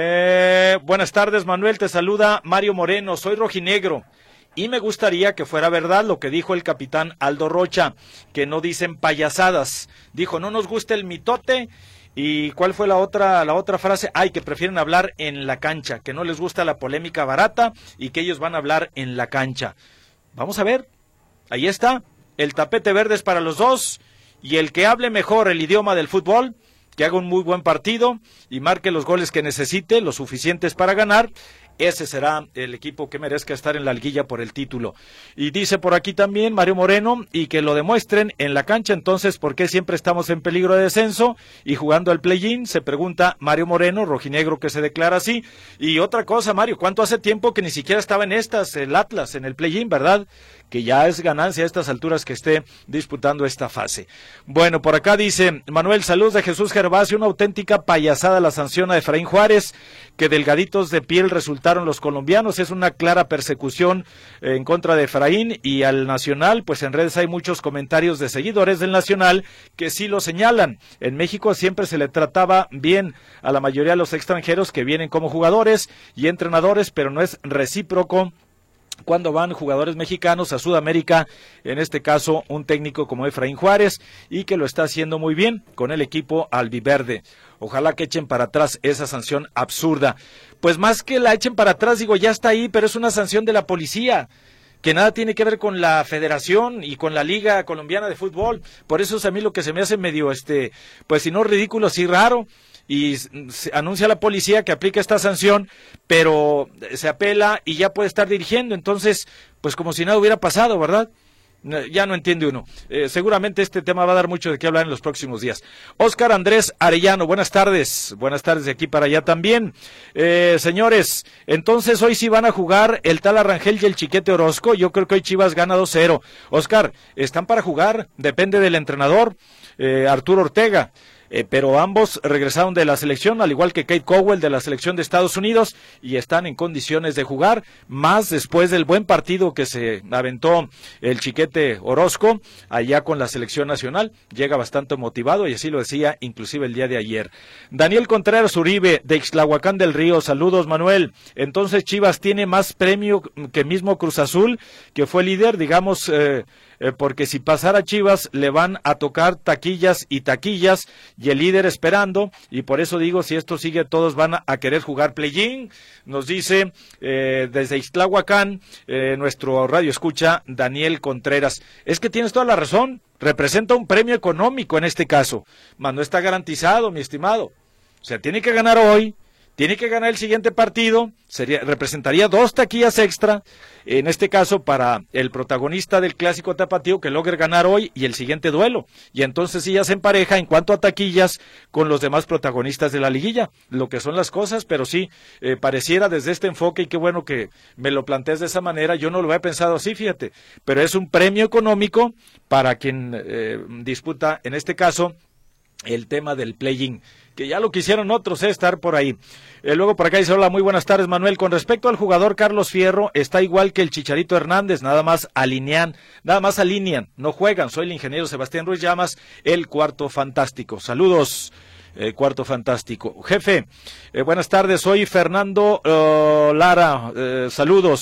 Eh, buenas tardes, Manuel, te saluda Mario Moreno, soy rojinegro y me gustaría que fuera verdad lo que dijo el capitán Aldo Rocha, que no dicen payasadas. Dijo, no nos gusta el mitote. ¿Y cuál fue la otra la otra frase? Ay, que prefieren hablar en la cancha, que no les gusta la polémica barata y que ellos van a hablar en la cancha. Vamos a ver, ahí está, el tapete verde es para los dos, y el que hable mejor el idioma del fútbol, que haga un muy buen partido y marque los goles que necesite, los suficientes para ganar, ese será el equipo que merezca estar en la liguilla por el título. Y dice por aquí también Mario Moreno, y que lo demuestren en la cancha. Entonces, ¿por qué siempre estamos en peligro de descenso y jugando al play-in? Se pregunta Mario Moreno, rojinegro que se declara así. Y otra cosa, Mario, ¿cuánto hace tiempo que ni siquiera estaba en estas, el Atlas, en el play-in, verdad? Que ya es ganancia a estas alturas que esté disputando esta fase. Bueno, por acá dice Manuel, saludos de Jesús Gervasio, una auténtica payasada la sanción a Efraín Juárez, que delgaditos de piel resultaron los colombianos. Es una clara persecución eh, en contra de Efraín y al Nacional, pues en redes hay muchos comentarios de seguidores del Nacional que sí lo señalan. En México siempre se le trataba bien a la mayoría de los extranjeros que vienen como jugadores y entrenadores, pero no es recíproco cuando van jugadores mexicanos a Sudamérica, en este caso un técnico como Efraín Juárez, y que lo está haciendo muy bien con el equipo albiverde. Ojalá que echen para atrás esa sanción absurda. Pues más que la echen para atrás, digo, ya está ahí, pero es una sanción de la policía, que nada tiene que ver con la federación y con la Liga Colombiana de Fútbol. Por eso es a mí lo que se me hace medio, este, pues si no ridículo, sí raro. Y se anuncia la policía que aplica esta sanción, pero se apela y ya puede estar dirigiendo, entonces, pues como si nada hubiera pasado, ¿verdad? Ya no entiende uno. Eh, seguramente este tema va a dar mucho de qué hablar en los próximos días. Óscar Andrés Arellano, buenas tardes. Buenas tardes de aquí para allá también. Eh, señores, entonces hoy sí van a jugar el tal Arrangel y el Chiquete Orozco. Yo creo que hoy Chivas gana dos cero. Óscar, están para jugar, depende del entrenador, eh, Arturo Ortega. Eh, pero ambos regresaron de la selección, al igual que Kate Cowell de la selección de Estados Unidos, y están en condiciones de jugar, más después del buen partido que se aventó el Chiquete Orozco allá con la selección nacional. Llega bastante motivado y así lo decía inclusive el día de ayer. Daniel Contreras Uribe de Ixtlahuacán del Río, saludos Manuel. Entonces Chivas tiene más premio que mismo Cruz Azul, que fue líder, digamos, eh, Eh, porque si pasara Chivas le van a tocar taquillas y taquillas y el líder esperando, y por eso digo, si esto sigue todos van a, a querer jugar play-in. Nos dice eh, desde Ixtlahuacán eh, nuestro radio escucha Daniel Contreras. Es que tienes toda la razón, representa un premio económico en este caso, mas no está garantizado, mi estimado. O sea, tiene que ganar hoy, tiene que ganar el siguiente partido, sería, representaría dos taquillas extra, en este caso para el protagonista del clásico tapatío que logre ganar hoy y el siguiente duelo, y entonces sí ya se empareja en cuanto a taquillas con los demás protagonistas de la liguilla, lo que son las cosas, pero sí, eh, pareciera desde este enfoque, y qué bueno que me lo plantees de esa manera, yo no lo había pensado así, fíjate, pero es un premio económico para quien eh, disputa, en este caso, el tema del play-in, que ya lo quisieron otros, eh, estar por ahí. Eh, luego por acá dice, hola, muy buenas tardes, Manuel. Con respecto al jugador Carlos Fierro, está igual que el Chicharito Hernández, nada más alinean, nada más alinean, no juegan. Soy el ingeniero Sebastián Ruiz Llamas, el cuarto fantástico. Saludos, eh, cuarto fantástico. Jefe, eh, buenas tardes, soy Fernando uh, Lara, eh, saludos.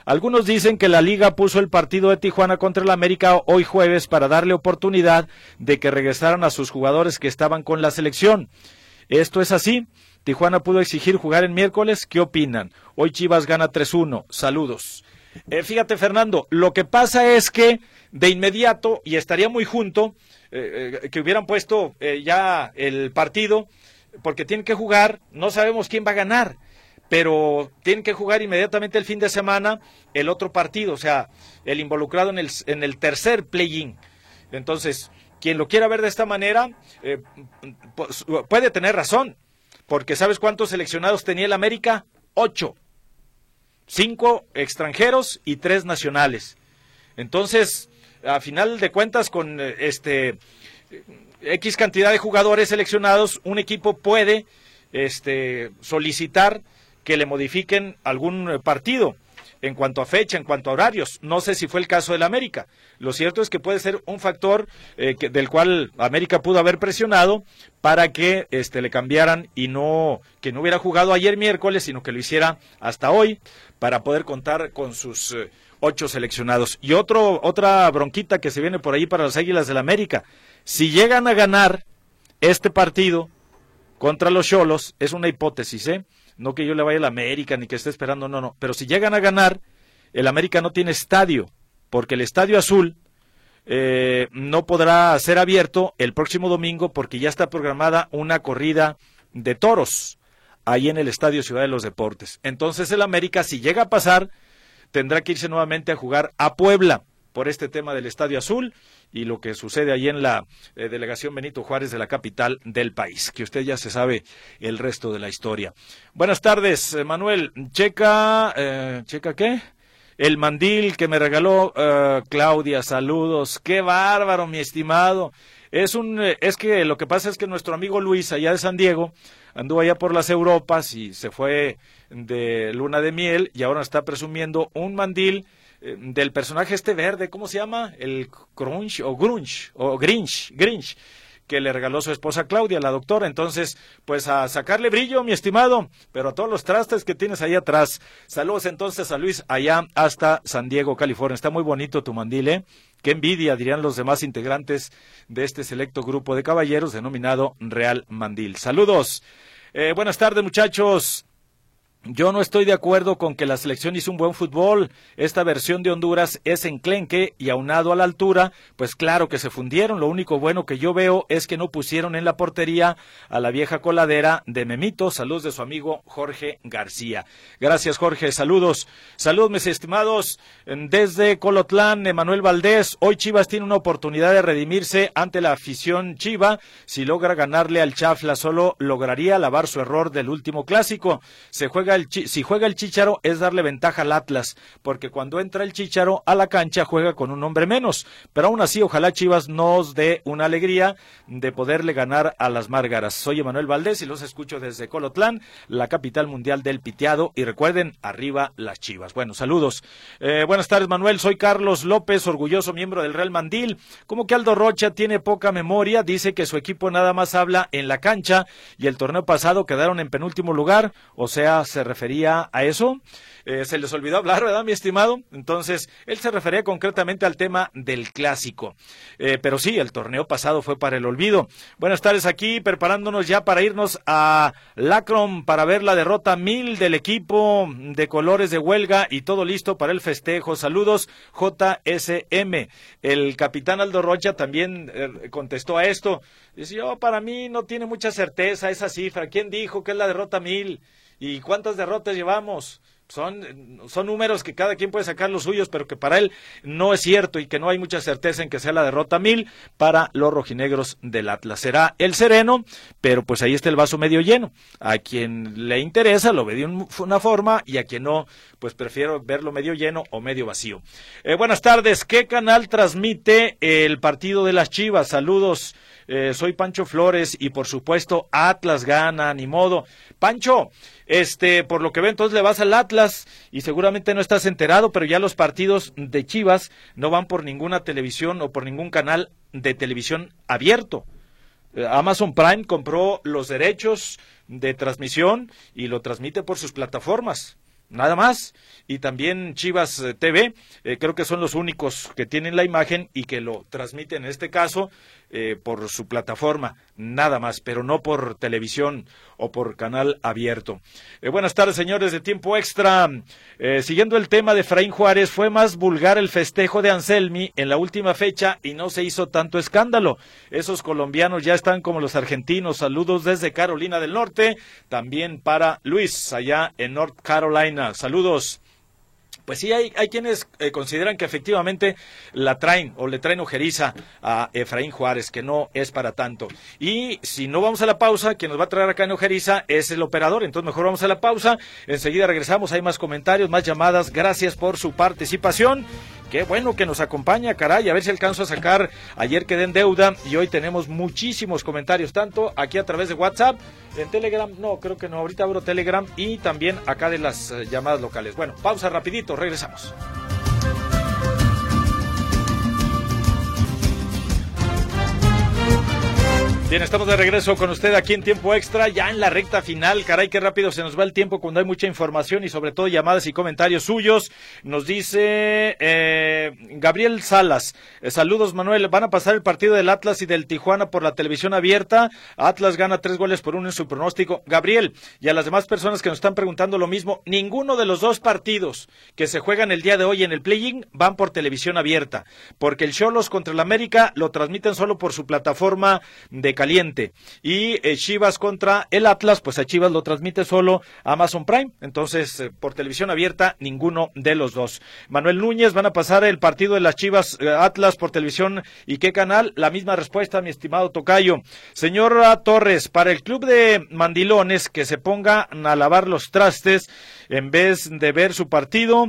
Algunos dicen que la liga puso el partido de Tijuana contra el América hoy jueves para darle oportunidad de que regresaran a sus jugadores que estaban con la selección. ¿Esto es así? Tijuana pudo exigir jugar el miércoles. ¿Qué opinan? Hoy Chivas gana tres uno. Saludos. Eh, fíjate, Fernando, lo que pasa es que de inmediato, y estaría muy junto, eh, eh, que hubieran puesto eh, ya el partido, porque tienen que jugar, no sabemos quién va a ganar, pero tienen que jugar inmediatamente el fin de semana el otro partido, o sea, el involucrado en el, en el tercer play-in. Entonces, quien lo quiera ver de esta manera, eh, pues, puede tener razón, porque ¿sabes cuántos seleccionados tenía el América? Ocho. Cinco extranjeros y tres nacionales. Entonces, a final de cuentas, con este X cantidad de jugadores seleccionados, un equipo puede este, solicitar que le modifiquen algún partido en cuanto a fecha, en cuanto a horarios. No sé si fue el caso del América. Lo cierto es que puede ser un factor eh, que, del cual América pudo haber presionado para que este, le cambiaran y no que no hubiera jugado ayer miércoles, sino que lo hiciera hasta hoy para poder contar con sus eh, ocho seleccionados. Y otro otra bronquita que se viene por ahí para las Águilas del América. Si llegan a ganar este partido contra los Xolos, es una hipótesis, ¿eh? No que yo le vaya a la América ni que esté esperando, no, no. Pero si llegan a ganar, el América no tiene estadio, porque el Estadio Azul eh, no podrá ser abierto el próximo domingo porque ya está programada una corrida de toros ahí en el Estadio Ciudad de los Deportes. Entonces el América, si llega a pasar, tendrá que irse nuevamente a jugar a Puebla por este tema del Estadio Azul y lo que sucede ahí en la eh, delegación Benito Juárez de la capital del país, que usted ya se sabe el resto de la historia. Buenas tardes, Manuel. Checa, eh, ¿checa qué? El mandil que me regaló uh, Claudia, saludos. Qué bárbaro, mi estimado. Es un, es que lo que pasa es que nuestro amigo Luis, allá de San Diego, anduvo allá por las Europas y se fue de luna de miel y ahora está presumiendo un mandil eh, del personaje este verde, ¿cómo se llama? El Grunge o Grunge o Grinch, Grinch, que le regaló su esposa Claudia, la doctora. Entonces, pues a sacarle brillo, mi estimado, pero a todos los trastes que tienes ahí atrás. Saludos entonces a Luis allá hasta San Diego, California. Está muy bonito tu mandil, ¿eh? Qué envidia, dirían los demás integrantes de este selecto grupo de caballeros denominado Real Mandil. Saludos. Eh, buenas tardes, muchachos. Yo no estoy de acuerdo con que la selección hizo un buen fútbol. Esta versión de Honduras es enclenque y aunado a la altura, pues claro que se fundieron. Lo único bueno que yo veo es que no pusieron en la portería a la vieja coladera de Memito. Saludos de su amigo Jorge García. Gracias, Jorge. Saludos. Saludos, mis estimados. Desde Colotlán, Emanuel Valdés. Hoy Chivas tiene una oportunidad de redimirse ante la afición chiva. Si logra ganarle al Chafla, solo lograría lavar su error del último clásico. Se juega El, si juega el Chícharo es darle ventaja al Atlas, porque cuando entra el Chícharo a la cancha juega con un hombre menos, pero aún así ojalá Chivas nos dé una alegría de poderle ganar a las Márgaras. Soy Emanuel Valdés y los escucho desde Colotlán, la capital mundial del piteado, y recuerden, arriba las Chivas. Bueno, saludos. Eh, buenas tardes, Manuel, soy Carlos López, orgulloso miembro del Real Mandil. ¿Cómo que Aldo Rocha tiene poca memoria? Dice que su equipo nada más habla en la cancha y el torneo pasado quedaron en penúltimo lugar, o sea, se refería a eso. Eh, se les olvidó hablar, ¿verdad, mi estimado? Entonces, él se refería concretamente al tema del clásico. Eh, pero sí, el torneo pasado fue para el olvido. Buenas tardes, aquí preparándonos ya para irnos a Lacron para ver la derrota mil del equipo de colores de huelga y todo listo para el festejo. Saludos, J S M. El capitán Aldo Rocha también eh, contestó a esto. Dice, yo, para mí no tiene mucha certeza esa cifra. ¿Quién dijo que es la derrota mil? ¿Y cuántas derrotas llevamos? Son, son números que cada quien puede sacar los suyos, pero que para él no es cierto y que no hay mucha certeza en que sea la derrota mil para los rojinegros del Atlas. Será el sereno, pero pues ahí está el vaso medio lleno. A quien le interesa lo ve de un, una forma y a quien no, pues prefiero verlo medio lleno o medio vacío. Eh, buenas tardes, ¿qué canal transmite el partido de las Chivas? Saludos. Eh, soy Pancho Flores y por supuesto Atlas gana, ni modo. Pancho, este, por lo que veo entonces le vas al Atlas y seguramente no estás enterado, pero ya los partidos de Chivas no van por ninguna televisión o por ningún canal de televisión abierto. Eh, Amazon Prime compró los derechos de transmisión y lo transmite por sus plataformas. nada más. Y también Chivas eh, T V, eh, creo que son los únicos que tienen la imagen y que lo transmiten en este caso eh, por su plataforma, nada más, pero no por televisión o por canal abierto. Eh, buenas tardes, señores de Tiempo Extra. Eh, siguiendo el tema de Efraín Juárez, fue más vulgar el festejo de Anselmi en la última fecha y no se hizo tanto escándalo. Esos colombianos ya están como los argentinos. Saludos desde Carolina del Norte, también para Luis, allá en North Carolina. Saludos. Pues sí, hay, hay quienes eh, consideran que efectivamente la traen o le traen ojeriza a Efraín Juárez, que no es para tanto. Y si no vamos a la pausa, quien nos va a traer acá en ojeriza es el operador, entonces mejor vamos a la pausa, enseguida regresamos, hay más comentarios, más llamadas, gracias por su participación. Qué bueno que nos acompaña, caray, a ver si alcanzo a sacar, ayer quedé en deuda y hoy tenemos muchísimos comentarios, tanto aquí a través de WhatsApp, en Telegram, no, creo que no, ahorita abro Telegram y también acá de las uh, llamadas locales. Bueno, pausa rapidito, regresamos. Bien, estamos de regreso con usted aquí en Tiempo Extra, ya en la recta final. Caray, qué rápido se nos va el tiempo cuando hay mucha información y sobre todo llamadas y comentarios suyos. Nos dice eh, Gabriel Salas, eh, saludos Manuel, van a pasar el partido del Atlas y del Tijuana por la televisión abierta. Atlas gana tres goles por uno en su pronóstico. Gabriel, y a las demás personas que nos están preguntando lo mismo, ninguno de los dos partidos que se juegan el día de hoy en el play-in van por televisión abierta, porque el Xolos contra el América lo transmiten solo por su plataforma de caliente, y eh, Chivas contra el Atlas, pues a Chivas lo transmite solo Amazon Prime, entonces eh, por televisión abierta ninguno de los dos. Manuel Núñez, van a pasar el partido de las Chivas eh, Atlas por televisión, ¿y qué canal? La misma respuesta, mi estimado tocayo. Señora Torres, para el club de mandilones que se pongan a lavar los trastes en vez de ver su partido,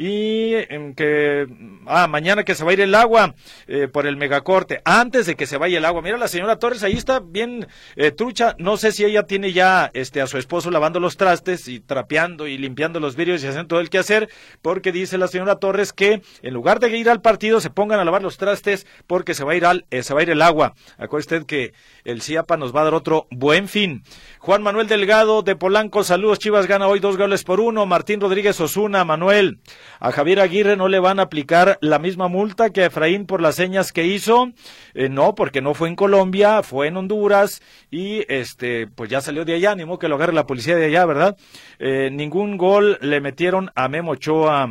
y en que ah, mañana que se va a ir el agua eh, por el megacorte, antes de que se vaya el agua. Mira, la señora Torres ahí está bien eh, trucha, no sé si ella tiene ya este a su esposo lavando los trastes y trapeando y limpiando los vidrios y haciendo todo el quehacer, porque dice la señora Torres que en lugar de ir al partido se pongan a lavar los trastes porque se va a ir al eh, se va a ir el agua. Acuérdate usted que el CIAPA nos va a dar otro buen fin. Juan Manuel Delgado de Polanco, saludos, Chivas gana hoy dos goles por uno. Martín Rodríguez Osuna, Manuel, a Javier Aguirre no le van a aplicar la misma multa que a Efraín por las señas que hizo, eh, no, porque no fue en Colombia, fue en Honduras y este pues ya salió de allá, ni modo que lo agarre la policía de allá, ¿verdad? Eh, ningún gol le metieron a Memo Ochoa,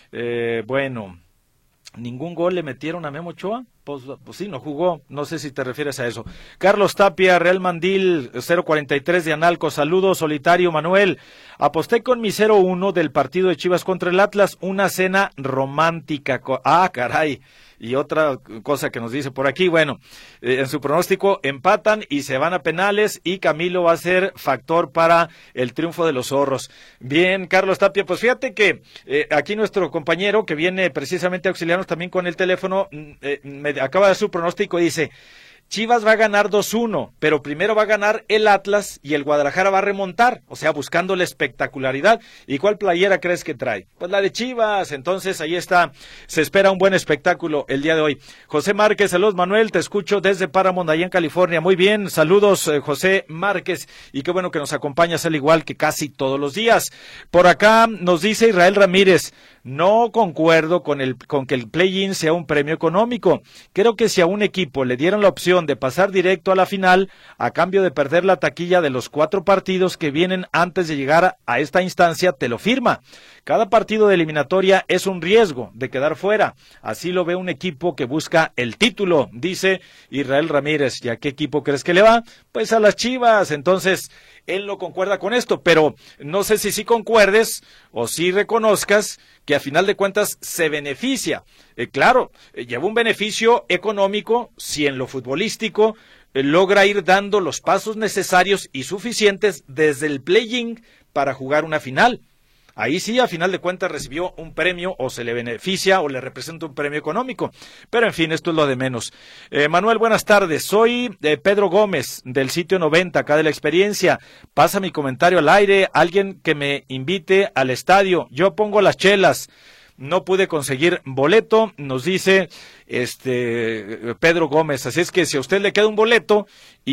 eh, bueno, ningún gol le metieron a Memo Ochoa. Pues, pues sí, no jugó, no sé si te refieres a eso. Carlos Tapia, Real Mandil, cero cuarenta y tres de Analco, saludos, Solitario Manuel. Aposté con mi cero uno del partido de Chivas contra el Atlas, una cena romántica. Ah, caray. Y otra cosa que nos dice por aquí, bueno, eh, en su pronóstico empatan y se van a penales y Camilo va a ser factor para el triunfo de los zorros. Bien, Carlos Tapia, pues fíjate que eh, aquí nuestro compañero que viene precisamente a auxiliarnos también con el teléfono, eh, me acaba de dar su pronóstico y dice: Chivas va a ganar dos uno, pero primero va a ganar el Atlas y el Guadalajara va a remontar, o sea, buscando la espectacularidad. ¿Y cuál playera crees que trae? Pues la de Chivas, entonces ahí está, se espera un buen espectáculo el día de hoy. José Márquez, saludos Manuel, te escucho desde Paramount, allá en California. Muy bien, saludos eh, José Márquez, y qué bueno que nos acompañas al igual que casi todos los días. Por acá nos dice Israel Ramírez: no concuerdo con el con que el play-in sea un premio económico. Creo que si a un equipo le dieran la opción de pasar directo a la final a cambio de perder la taquilla de los cuatro partidos que vienen antes de llegar a esta instancia, te lo firma. Cada partido de eliminatoria es un riesgo de quedar fuera. Así lo ve un equipo que busca el título, dice Israel Ramírez. ¿Y a qué equipo crees que le va? Pues a las Chivas. Entonces, él no concuerda con esto, pero no sé si sí concuerdes o si reconozcas que a final de cuentas se beneficia. Eh, claro, eh, lleva un beneficio económico si en lo futbolístico eh, logra ir dando los pasos necesarios y suficientes desde el play-in para jugar una final. Ahí sí, a final de cuentas recibió un premio o se le beneficia o le representa un premio económico. Pero en fin, esto es lo de menos. Eh, Manuel, buenas tardes. Soy eh, Pedro Gómez del sitio noventa, acá de La Experiencia. Pasa mi comentario al aire. Alguien que me invite al estadio. Yo pongo las chelas. no pude conseguir boleto, nos dice este Pedro Gómez. Así es que si a usted le queda un boleto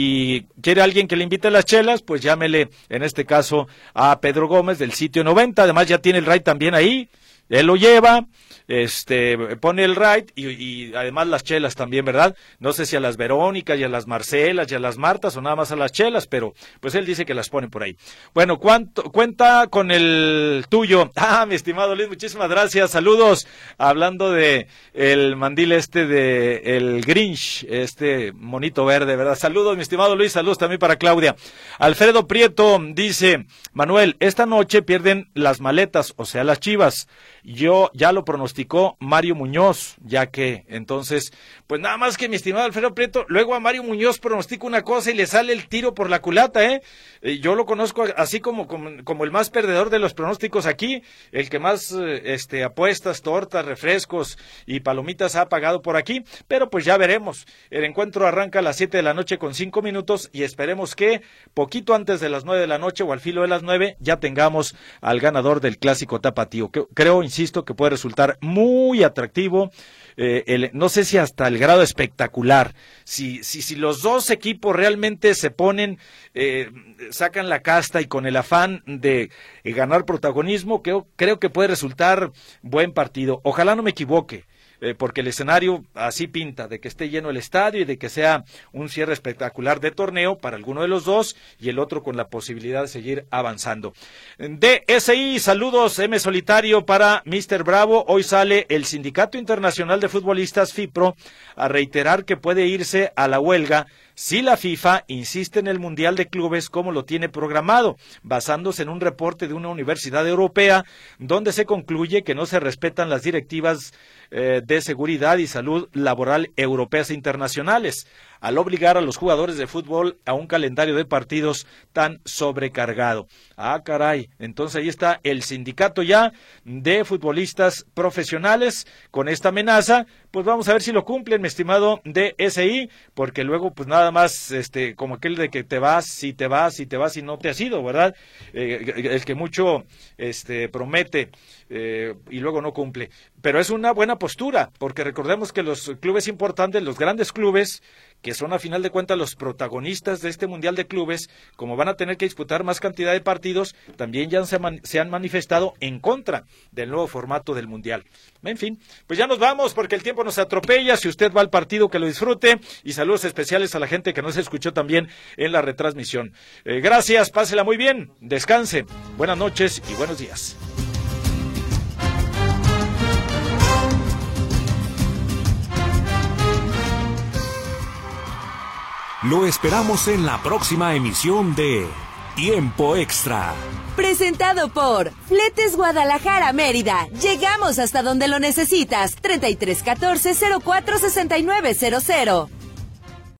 y quiere alguien que le invite a las chelas, pues llámele en este caso a Pedro Gómez del sitio noventa. Además ya tiene el ride también ahí, él lo lleva, este pone el ride y, y además las chelas también, ¿verdad? No sé si a las Verónicas y a las Marcelas y a las Martas o nada más a las chelas, pero pues él dice que las pone por ahí. Bueno, ¿cuánto cuenta con el tuyo? Ah, mi estimado Luis, muchísimas gracias, saludos. Hablando de el mandil este de el Grinch, este monito verde, ¿verdad? Saludos, mi estimado Luis, saludos también para Claudia. Alfredo Prieto dice, Manuel, esta noche pierden las maletas, o sea, las Chivas. Yo ya lo pronosticó Mario Muñoz, ya que entonces, pues nada más que mi estimado Alfredo Prieto, luego a Mario Muñoz pronostica una cosa y le sale el tiro por la culata, ¿eh? Yo lo conozco así como, como, como el más perdedor de los pronósticos aquí, el que más este apuestas, tortas, refrescos y palomitas ha pagado por aquí, pero pues ya veremos. El encuentro arranca a las siete de la noche con cinco minutos y esperemos que poquito antes de las nueve de la noche o al filo de las nueve ya tengamos al ganador del clásico tapatío. Creo, insisto, que puede resultar muy atractivo, eh, el, no sé si hasta el grado espectacular. Si, si, si los dos equipos realmente se ponen, eh, sacan la casta y con el afán de eh, ganar protagonismo, creo, creo que puede resultar buen partido. Ojalá no me equivoque. Eh, porque el escenario así pinta, de que esté lleno el estadio y de que sea un cierre espectacular de torneo para alguno de los dos y el otro con la posibilidad de seguir avanzando. D S I, saludos, M Solitario para mister Bravo. Hoy sale el Sindicato Internacional de Futbolistas FIPRO a reiterar que puede irse a la huelga si la FIFA insiste en el Mundial de Clubes como lo tiene programado, basándose en un reporte de una universidad europea donde se concluye que no se respetan las directivas eh, de seguridad y salud laboral europeas e internacionales, al obligar a los jugadores de fútbol a un calendario de partidos tan sobrecargado. Ah, caray, entonces ahí está el sindicato ya de futbolistas profesionales con esta amenaza. Pues vamos a ver si lo cumplen, mi estimado D S I, porque luego pues nada más este como aquel de que te vas, si te vas, si te vas y no te has ido, ¿verdad? Eh, el que mucho este promete eh, y luego no cumple. Pero es una buena postura, porque recordemos que los clubes importantes, los grandes clubes, que son a final de cuentas los protagonistas de este Mundial de Clubes, como van a tener que disputar más cantidad de partidos, también ya se, man, se han manifestado en contra del nuevo formato del Mundial. En fin, pues ya nos vamos porque el tiempo nos atropella. Si usted va al partido, que lo disfrute, y saludos especiales a la gente que nos escuchó también en la retransmisión. Eh, gracias, pásela muy bien, descanse, buenas noches y buenos días. Lo esperamos en la próxima emisión de Tiempo Extra. Presentado por Fletes Guadalajara Mérida. Llegamos hasta donde lo necesitas. treinta y tres catorce cero cuatro sesenta y nueve cero cero.